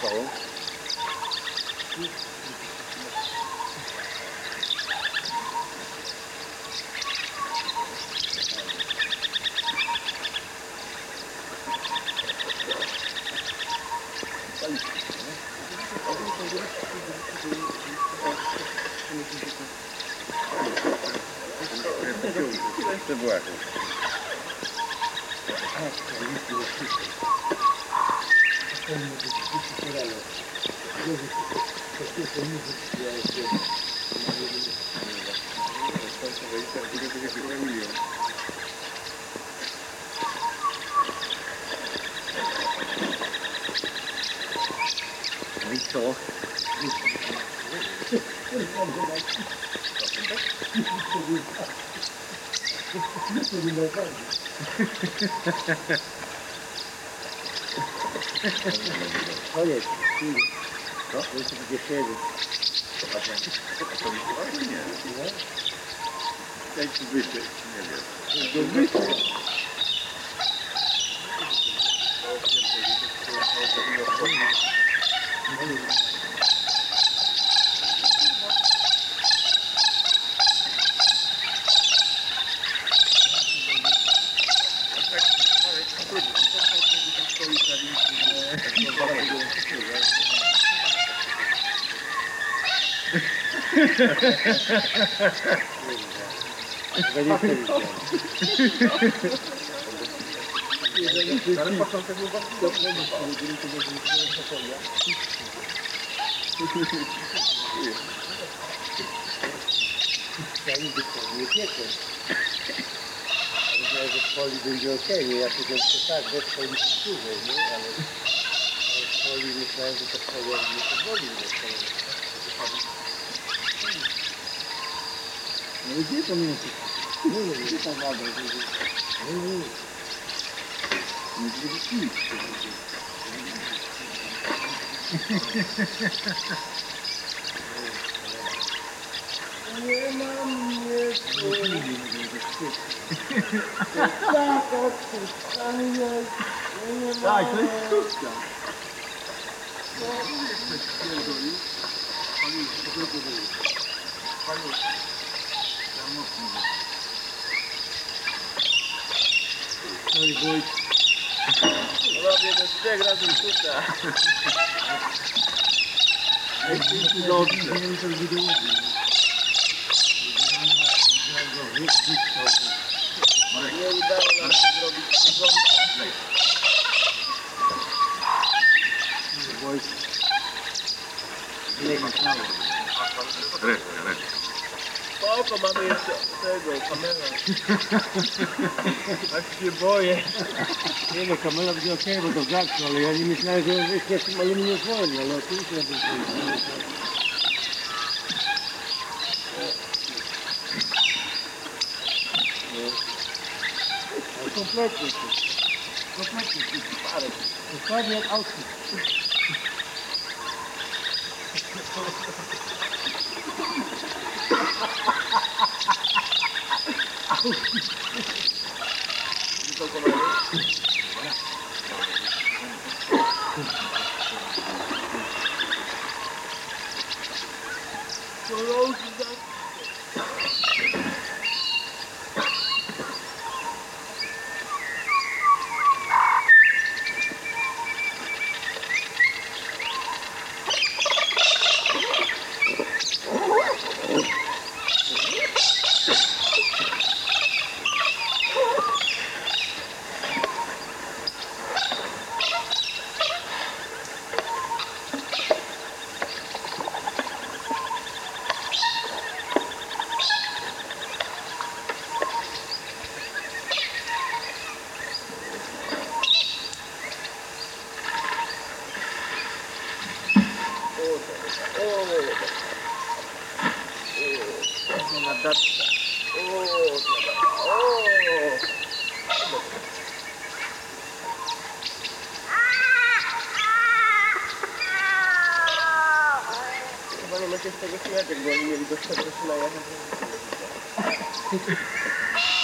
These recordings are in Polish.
stało? To była jakaś. I co? Koniec. No, to jest gdzie siedzi. A to nie? Daj ci wyjść, nie wiem. Do wyjścia. Ale początek był bardzo dobry. Myślałem, że w folii będzie okej, ja powiedziałem, że tak, bez folii dłużej, nie? Ale w folii myślałem, że to folia nie pozwoli. No gdzie to mięso? Nie wiem, gdzie ta woda? Nie. Nie będzie nic. Nie mam tak, to jest sztuczka. Robię do 3 razy sztuka. Nie udało nam się zrobić porządku. Spoko, mamy jeszcze tego, kamera. Aż się boję. Nie no, kamera będzie okej, bo to zacznie, ale ja nie myślałem, że jest w tym aluminium folii, ale oczywiście ja bym kompletnie parę. Dokładnie jak outfit. Chyba nie macie z tego śmiatek, bo oni mieli go szczerze najechać.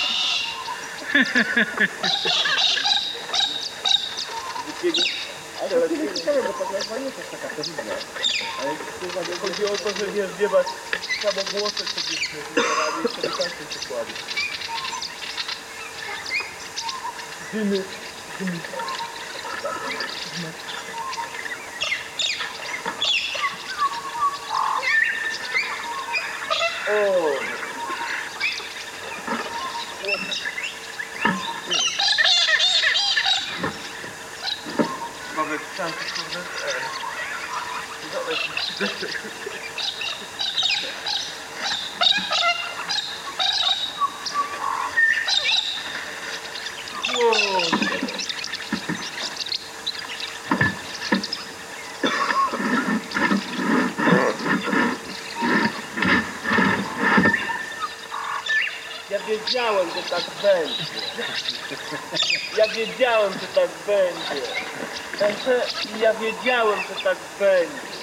Ale to nie ciekawe, bo to chyba nie jest taka pewna. Ale kurwa, nie Chodzi o to, że wiesz, nie masz samogłosek sobie i sobie tańczą przykłady. Dymy. O! Mamy szansę, kurde. Ja wiedziałem, że tak będzie. Ja wiedziałem, że tak będzie. Ja wiedziałem, że tak będzie.